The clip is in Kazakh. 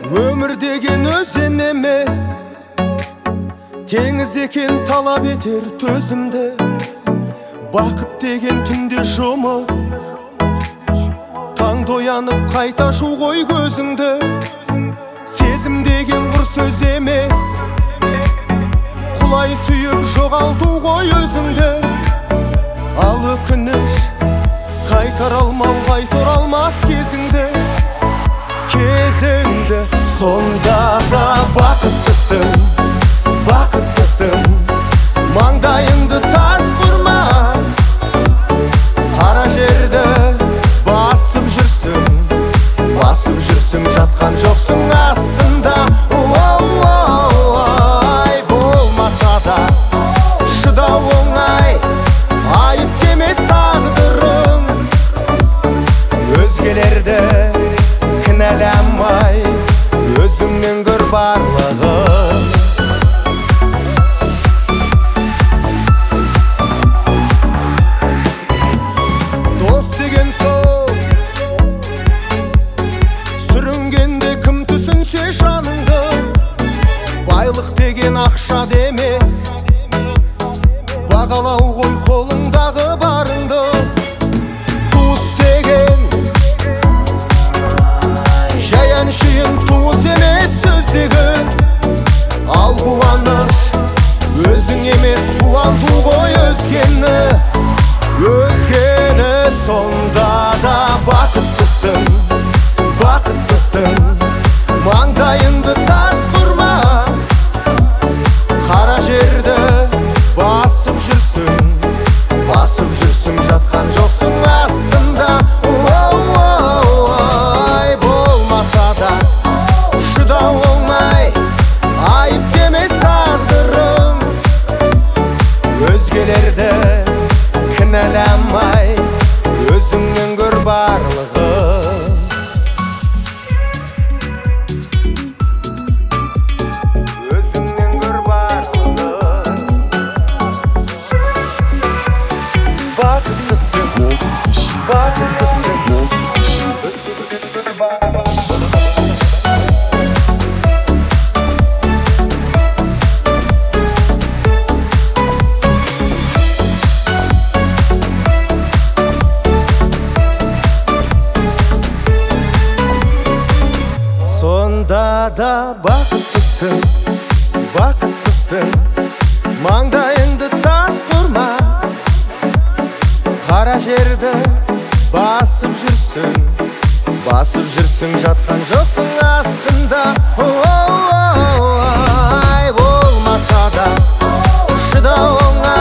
Өмір деген өзен емес, теңіз екен талап етер төзімді. Бақыт деген түнде жұмып, таңда оянып қайта ашу ғой көзіңді. Сезім деген құр сөз емес, құлай сүйіп жоғалту ғой өзіңді. Ал өкініш қайтар алмау, қайтар алмас кезіңді. Сонда да бақыттысың, бақыттысың. Маңдайыңды тас құрма, қара жерді басып жүрсің, басып жүрсің, жатқан жоқсың астында. Ай, болмаса да шыдау оңай, айып демес тағдырың. Өзгелерді кінәламай, өзіңнен көр барлығын. Дос деген сол, сүрінгенде кім түсінсе жаныңды. Байлық деген ақша демес, бағалау ғой қолыңдағы барыңды. Туыс деген жай әншейін туыс емес сөздегі. Ал қуаныш өзің емес, қуанту ғой өзгені, өзгені. Сонда да бақыттысың, бақыттысың. Маңдайыңды тас құрма, қара жерді басып жүрсің, басып жүрсің, жатқан жоқсың астында. Ай, болмаса да шыдау оңай, айып демес тағдырың. Өзгелерді кінәламай, өзіңнен көр барлығын. Өзіңнен көр барлығын. Бақыттысың, бақыттысың. Сонда да бақыттысың, бақыттысың. Маңдайыңды тас құрма, қара жерді басып жүрсің, басып жүрсің, жатқан жоқсың астында. Ай, болмаса да шыдау оңай,